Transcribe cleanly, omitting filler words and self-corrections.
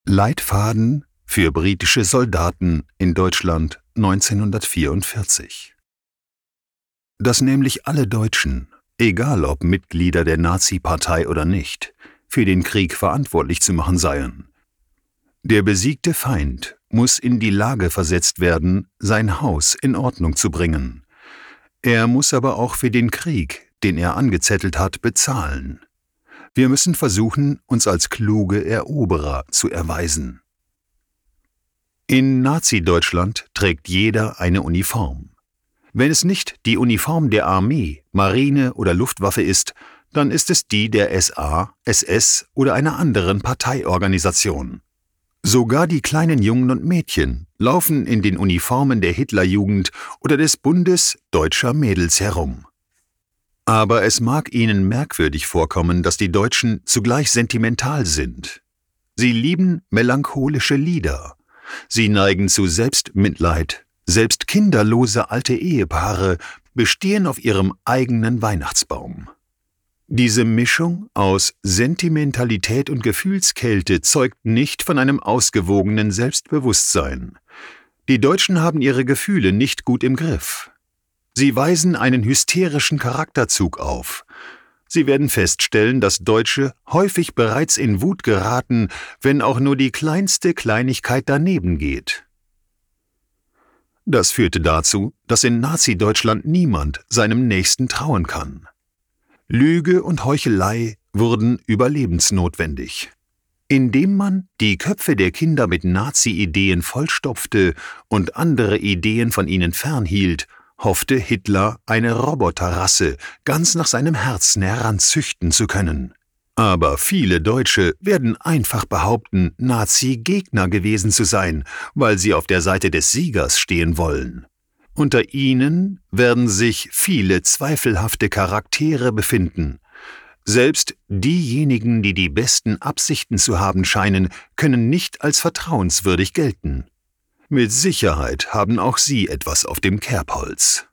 Leitfaden für britische Soldaten in Deutschland 1944. Dass nämlich alle Deutschen, egal ob Mitglieder der Nazi-Partei oder nicht, für den Krieg verantwortlich zu machen seien. Der besiegte Feind muss in die Lage versetzt werden, sein Haus in Ordnung zu bringen. Er muss aber auch für den Krieg, den er angezettelt hat, bezahlen. Wir müssen versuchen, uns als kluge Eroberer zu erweisen. In Nazi-Deutschland trägt jeder eine Uniform. Wenn es nicht die Uniform der Armee, Marine oder Luftwaffe ist, dann ist es die der SA, SS oder einer anderen Parteiorganisation. Sogar die kleinen Jungen und Mädchen laufen in den Uniformen der Hitlerjugend oder des Bundes deutscher Mädels herum. Aber es mag Ihnen merkwürdig vorkommen, dass die Deutschen zugleich sentimental sind. Sie lieben melancholische Lieder. Sie neigen zu Selbstmitleid. Selbst kinderlose alte Ehepaare bestehen auf ihrem eigenen Weihnachtsbaum. Diese Mischung aus Sentimentalität und Gefühlskälte zeugt nicht von einem ausgewogenen Selbstbewusstsein. Die Deutschen haben ihre Gefühle nicht gut im Griff. Sie weisen einen hysterischen Charakterzug auf. Sie werden feststellen, dass Deutsche häufig bereits in Wut geraten, wenn auch nur die kleinste Kleinigkeit daneben geht. Das führte dazu, dass in Nazi-Deutschland niemand seinem Nächsten trauen kann. Lüge und Heuchelei wurden überlebensnotwendig. Indem man die Köpfe der Kinder mit Nazi-Ideen vollstopfte und andere Ideen von ihnen fernhielt, hoffte Hitler, eine Roboterrasse ganz nach seinem Herzen heranzüchten zu können. Aber viele Deutsche werden einfach behaupten, Nazi-Gegner gewesen zu sein, weil sie auf der Seite des Siegers stehen wollen. Unter ihnen werden sich viele zweifelhafte Charaktere befinden. Selbst diejenigen, die die besten Absichten zu haben scheinen, können nicht als vertrauenswürdig gelten. Mit Sicherheit haben auch sie etwas auf dem Kerbholz.